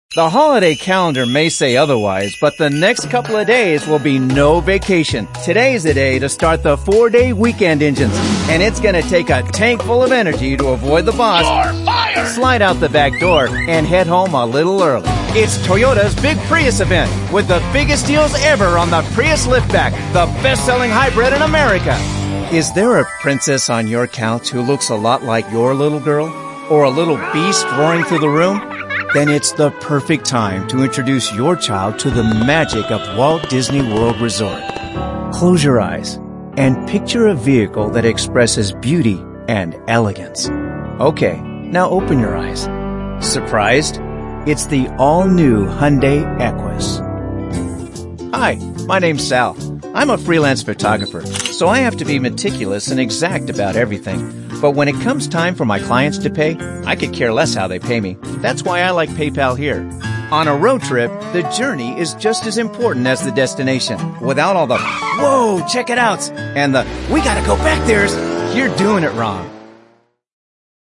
The holiday calendar may say otherwise, but the next couple of days will be no vacation. Today's the day to start the 4-day weekend engines, and it's gonna take a tank full of energy to avoid the boss, slide out the back door, and head home a little early. It's Toyota's Big Prius event with the biggest deals ever on the Prius Liftback, the best-selling hybrid in America. Is there a princess on your couch who looks a lot like your little girl? Or a little beast roaring through the room? Then it's the perfect time to introduce your child to the magic of Walt Disney World Resort. Close your eyes and picture a vehicle that expresses beauty and elegance. Okay, now open your eyes. Surprised? It's the all-new Hyundai Equus. Hi, my name's Sal. I'm a freelance photographer, so I have to be meticulous and exact about everything. But when it comes time for my clients to pay, I could care less how they pay me. That's why I like PayPal here. On a road trip, the journey is just as important as the destination. Without all the, whoa, check it out, and the, we gotta go back there's, you're doing it wrong.